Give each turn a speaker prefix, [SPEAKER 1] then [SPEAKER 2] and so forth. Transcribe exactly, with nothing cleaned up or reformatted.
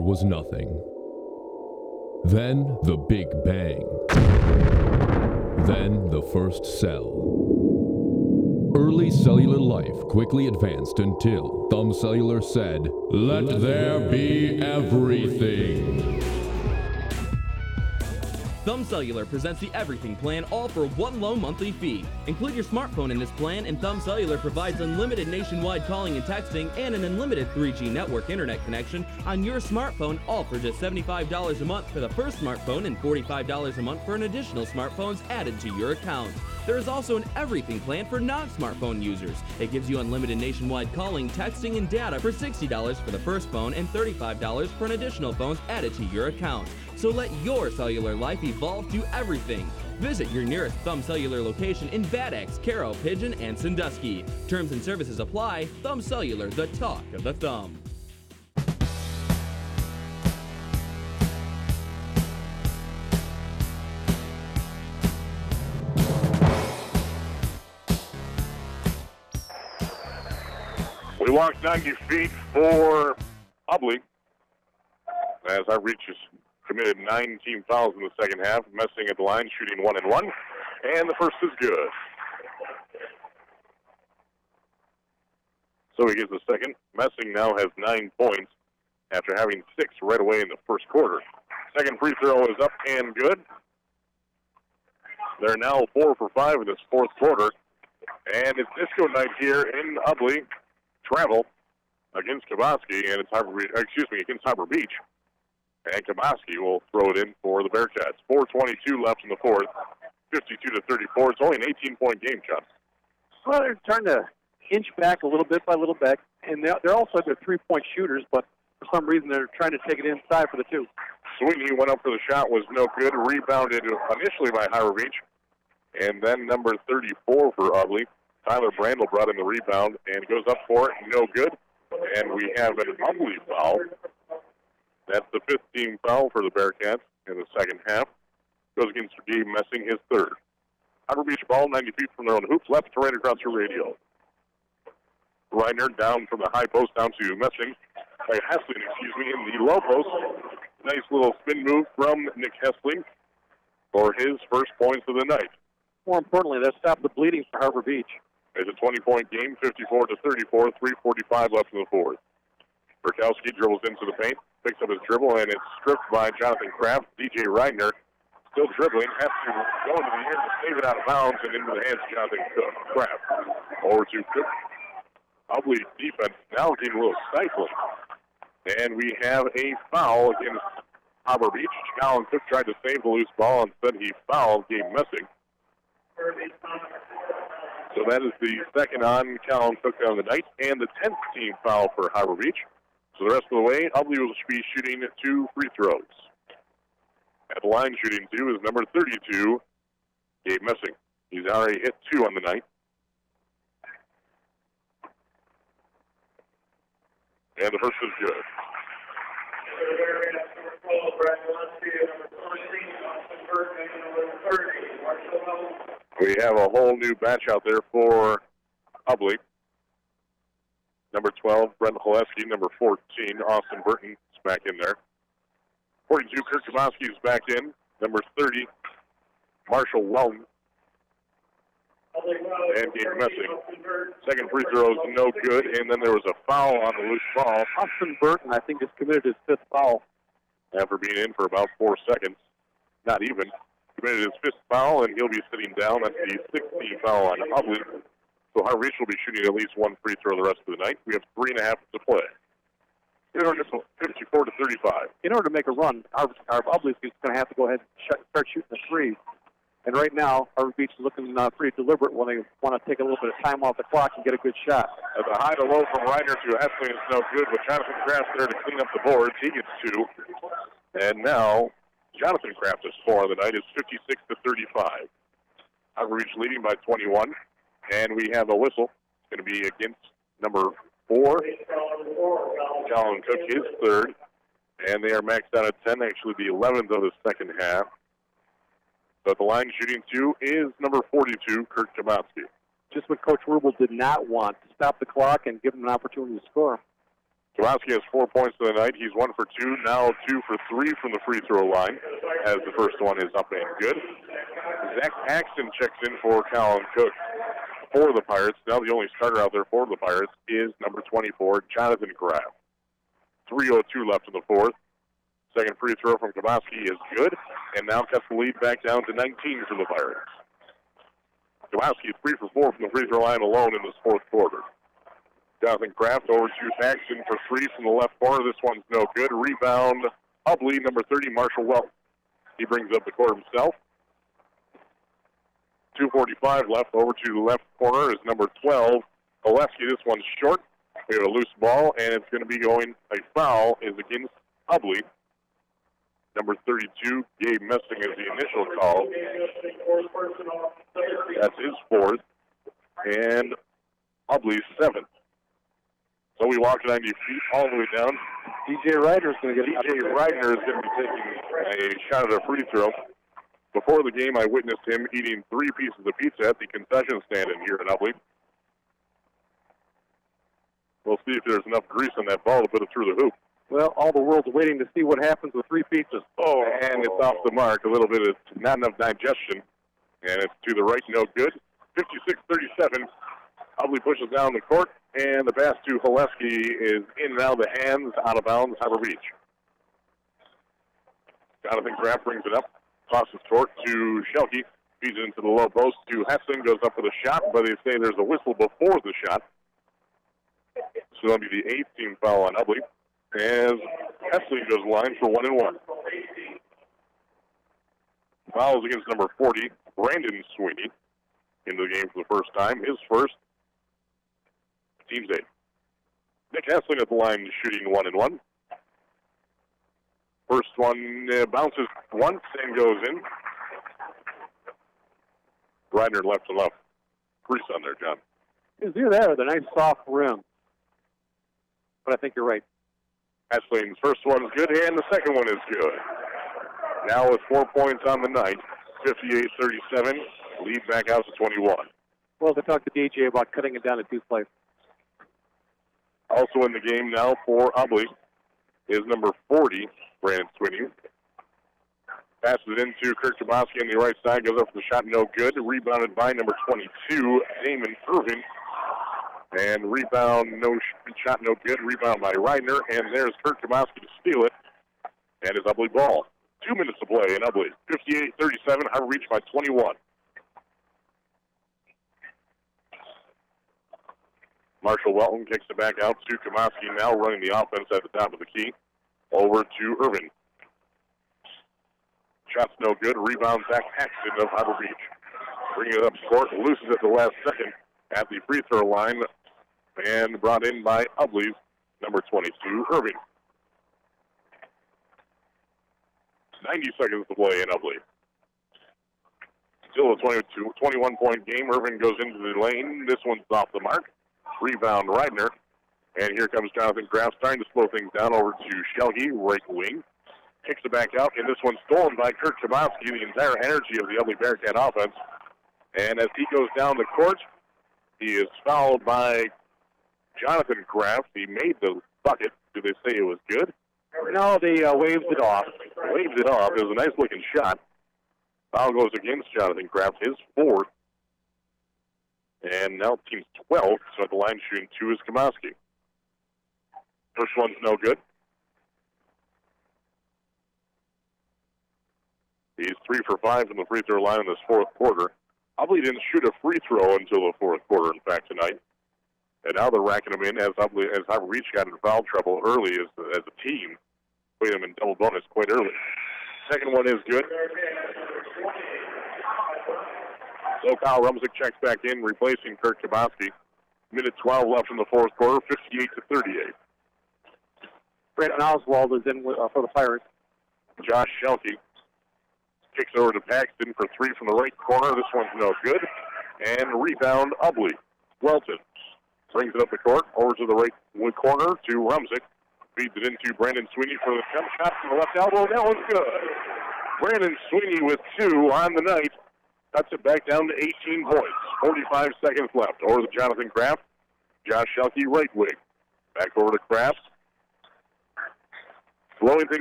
[SPEAKER 1] was nothing. Then the Big Bang. Then the first cell. Early cellular life quickly advanced until Thumb Cellular said, "Let there be everything."
[SPEAKER 2] Thumb Cellular presents the Everything Plan, all for one low monthly fee. Include your smartphone in this plan, and Thumb Cellular provides unlimited nationwide calling and texting and an unlimited three G network internet connection on your smartphone, all for just seventy-five dollars a month for the first smartphone and forty-five dollars a month for an additional smartphones added to your account. There is also an Everything Plan for non-smartphone users. It gives you unlimited nationwide calling, texting, and data for sixty dollars for the first phone and thirty-five dollars for an additional phones added to your account. So let your cellular life evolve to everything. Visit your nearest Thumb Cellular location in Bad Axe, Caro, Pigeon, and Sandusky. Terms and services apply. Thumb Cellular, the talk of the thumb.
[SPEAKER 3] We walked ninety feet for Hubley as our reach is committed nineteen fouls in the second half. Messing at the line, shooting one and one, and the first is good. So he gets the second. Messing now has nine points after having six right away in the first quarter. Second free throw is up and good. They're now four for five in this fourth quarter, and it's disco night here in Hubley. Travel against Kabaski, and it's Harbor, excuse me, against Harbor Beach. And Kabaski will throw it in for the Bearcats. four twenty-two left in the fourth, fifty-two to thirty-four. It's only an eighteen-point game, Chuck.
[SPEAKER 4] Well, they're trying to inch back a little bit by little bit, and they're, they're also they're three-point shooters, but for some reason they're trying to take it inside for the two.
[SPEAKER 3] Sweeney went up for the shot, was no good. Rebounded initially by Harbor Beach, and then number thirty-four for Hubley. Tyler Brandel brought in the rebound and goes up for it, no good. And we have an Hubley foul. That's the fifth team foul for the Bearcats in the second half. Goes against Gabe Messing, his third. Harbor Beach ball, ninety feet from their own hoops, left to right across your radio. Reiner down from the high post down to Messing. By Hessling, excuse me, in the low post. Nice little spin move from Nick Hessling for his first points of the night.
[SPEAKER 4] More importantly, that stopped the bleeding for Harbor Beach.
[SPEAKER 3] It's a twenty-point game, fifty-four to thirty-four, three forty-five left in the fourth. Burkowski dribbles into the paint, picks up his dribble, and it's stripped by Jonathan Kraft. D J Reitner still dribbling, has to go into the air to save it out of bounds and into the hands of Jonathan Kraft. Over to Cook. Hubley defense now getting a little stifling. And we have a foul against Harbor Beach. Colin Cook tried to save the loose ball. Instead, he fouled Gabe Messing. So that is the second on Callan Cook on the night, and the tenth team foul for Harbor Beach. So the rest of the way, Hubley will be shooting two free throws. At the line shooting two is number thirty-two, Gabe Messing. He's already hit two on the night. And the first is good. We have a whole new batch out there for Hubley. Number twelve, Brent Holeski. Number fourteen, Austin Burton is back in there. forty-two, Kirk Kamoski is back in. Number thirty, Marshall Weldon. And Gabe Messing. Second free throw is no good, and then there was a foul on the loose ball.
[SPEAKER 4] Austin Burton, I think, just committed his fifth foul.
[SPEAKER 3] After being in for about four seconds. Not even. Committed his fifth foul, and he'll be sitting down. That's the sixteenth foul on Hubley. So Harbor Beach will be shooting at least one free throw the rest of the night. We have three and a half to play. In order to fifty-four to thirty-five.
[SPEAKER 4] In order to make a run, our, our Hubley's going to have to go ahead and sh- start shooting the three. And right now, Harbor Beach is looking uh, pretty deliberate when they want to take a little bit of time off the clock and get a good shot.
[SPEAKER 3] At the high to low from Reiner to Hessling is no good, but Jonathan Kraft there to clean up the boards. He gets two. And now, Jonathan Kraft is four on the night. It's fifty-six to thirty-five. Harbor Beach leading by twenty-one. And we have a whistle. It's going to be against number four, Colin Cook, his third. And they are maxed out at ten, actually the eleventh of the second half. But the line shooting two is number forty-two, Kirk Kamoski.
[SPEAKER 4] Just what Coach Rubel did not want, to stop the clock and give them an opportunity to score.
[SPEAKER 3] Kowalski has four points for the night. He's one for two, now two for three from the free throw line, as the first one is up and good. Zach Paxton checks in for Colin Cook for the Pirates. Now the only starter out there for the Pirates is number twenty-four, Jonathan Kraft. three oh two left in the fourth. Second free throw from Kowalski is good, and now cuts the lead back down to nineteen for the Pirates. Kowalski is three for four from the free throw line alone in this fourth quarter. Jonathan Kraft over to Paxton for three from the left corner. This one's no good. Rebound, Hubley, number thirty, Marshall Welton. He brings up the court himself. two forty-five left. Over to the left corner is number twelve, Oleski. This one's short. We have a loose ball, and it's going to be going, a foul is against Hubley. Number thirty-two, Gabe Messing is the initial call. That's his fourth. And Hubley's seventh. So we walk ninety feet all the way down.
[SPEAKER 4] D J Reitner is going to get
[SPEAKER 3] D J Reitner is going to be taking a shot at a free throw. Before the game, I witnessed him eating three pieces of pizza at the concession stand in here at Hubley. We'll see if there's enough grease on that ball to put it through the hoop.
[SPEAKER 4] Well, all the world's waiting to see what happens with three pizzas.
[SPEAKER 3] Oh, and it's off the mark. A little bit of not enough digestion. And it's to the right, no good. fifty-six thirty-seven. Hubley pushes down the court, and the pass to Oleski is in and out of the hands, out of bounds, Harbor Beach. Jonathan Kraft brings it up, tosses court to Schelke, feeds it into the low post to Hessen, goes up for the shot, but they say there's a whistle before the shot. So that'll be the eighth team foul on Hubley, as Hessen goes line for one and one. Fouls against number forty, Brandon Sweeney, into the game for the first time, his first. Team's eight. Nick Hessling at the line shooting one and one. First one uh, bounces once and goes in. Reitner left and left. Grease on there, John.
[SPEAKER 4] Is either that or the nice soft rim? But I think you're right.
[SPEAKER 3] Hessling's first one's good, and the second one is good. Now with four points on the night, fifty-eight thirty-seven, lead back out to twenty-one.
[SPEAKER 4] Well, they talked to D J about cutting it down to two plays.
[SPEAKER 3] Also in the game now for Hubley is number forty, Brandon Sweeney. Passes it into Kirk Toboski on the right side, goes up for the shot, no good. Rebounded by number twenty-two, Damon Irvin. And rebound, no shot, no good. Rebound by Reitner, and there's Kirk Toboski to steal it. And it's Hubley ball. Two minutes to play in Hubley. fifty-eight thirty-seven, Harbor Beach by twenty-one. Marshall Welton kicks it back out to Toboski, now running the offense at the top of the key. Over to Irvin. Shot's no good. Rebound Zach Paxton of Harbor Beach. Bringing it up court, loses at the last second at the free throw line, and brought in by Hubley's number twenty-two, Irving. ninety seconds to play in Hubley. Still a twenty-two, twenty-one point game. Irving goes into the lane. This one's off the mark. Rebound Reitner. And here comes Jonathan Kraft, starting to slow things down over to Schelke, right wing. Kicks it back out, and this one's stolen by Kirk Toboski, the entire energy of the Hubley Bearcat offense. And as he goes down the court, he is fouled by Jonathan Kraft. He made the bucket. Did they say it was good?
[SPEAKER 4] No, they uh, waved it off.
[SPEAKER 3] Waved it off. It was a nice-looking shot. Foul goes against Jonathan Kraft, his fourth. And now team's twelfth, so at the line shooting two is Toboski. First one's no good. He's three for five from the free throw line in this fourth quarter. Hubley didn't shoot a free throw until the fourth quarter, in fact, tonight. And now they're racking them in as Hubley, as Harbor Beach got in foul trouble early as, as a team. Played them in double bonus quite early. Second one is good. So Kyle Rumsick checks back in, replacing Kirk Toboski. Minute twelve left in the fourth quarter, fifty-eight to thirty-eight.
[SPEAKER 4] Brandon Oswald is in uh, for the Pirates.
[SPEAKER 3] Josh Schelke kicks over to Paxton for three from the right corner. This one's no good. And rebound, Hubley. Welton brings it up the court, over to the right corner to Rumsick. Feeds it into Brandon Sweeney for the jump shot from the left elbow. That one's good. Brandon Sweeney with two on the night. Cuts it back down to eighteen points. forty-five seconds left. Over to Jonathan Kraft. Josh Schelke, right wing. Back over to Kraft. slowing things